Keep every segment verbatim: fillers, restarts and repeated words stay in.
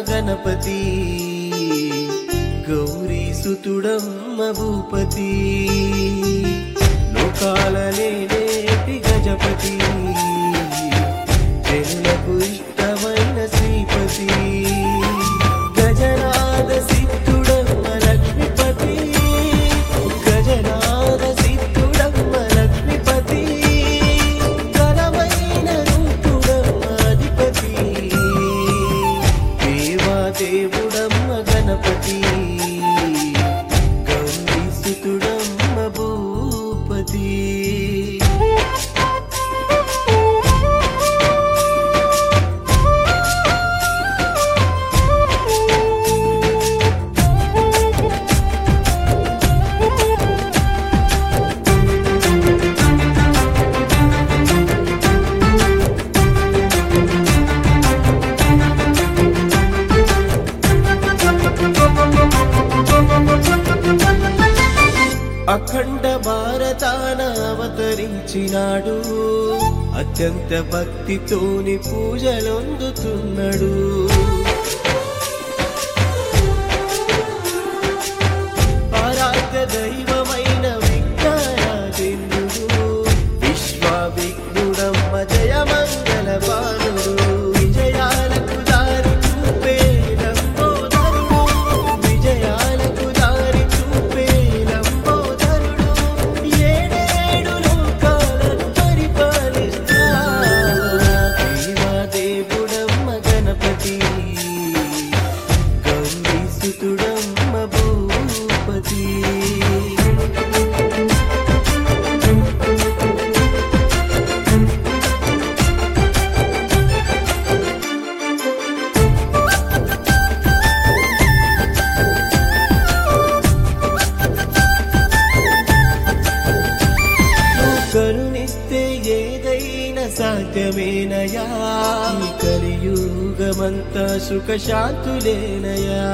గణపతి గౌరీ సుతుడమ్మ భూపతి లోకాల నేటి గజపతి జనులకు ఇష్టమైన శ్రీపతి గజనాద సిద్ధుడమ్మ లక్ష్మీపతి గజనాద సిద్ధుడమ్మ లక్ష్మీపతి ఘనమైన రూపుడమ్మ అధిపతి దేవాదేవుడమ్మ గణపతి గౌరీ సుతుడమ్మ భూపతి అఖండ భారతాన అవతరించినాడు అత్యంత భక్తితోని పూజలొందుతున్నాడు ఆరాధ్య దైవమైన విఘ్నరాజేంద్రుడు విశ్వ విఘ్నుడమ్మ జయ మంగళ బాలుడు విజయాలకు దారి చూపే లంబోదరుడు విజయాలకు దారి చూపే లంబోదరుడు ఏడేడు లోకాలను పరిపాలిస్తా దేవాదేవుడమ్మ గణపతి గౌరీ సుతుడమ్మ భూపతి కరుణిస్తే ఏదైనా సాధ్యమేనయా ఈ కలియుగమంతా సుఖ శాంతులేనయా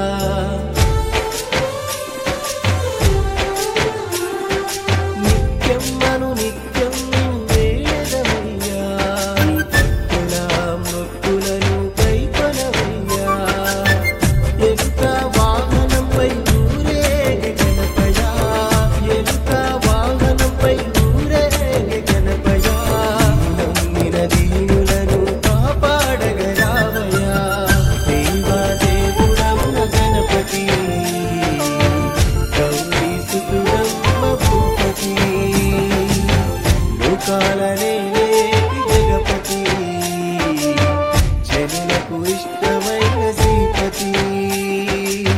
నిత్యం మను నిత్యం వేదమయ్యా భక్తుల మృక్కులను కైకొనవయ్యా ఎలుక వాహనంపై ఊరేగే గణపయ్యా ఎలుక వాహనంపై లోకాలనే నేటి జగపతి జనులకు ఇష్టమైన శ్రీపతి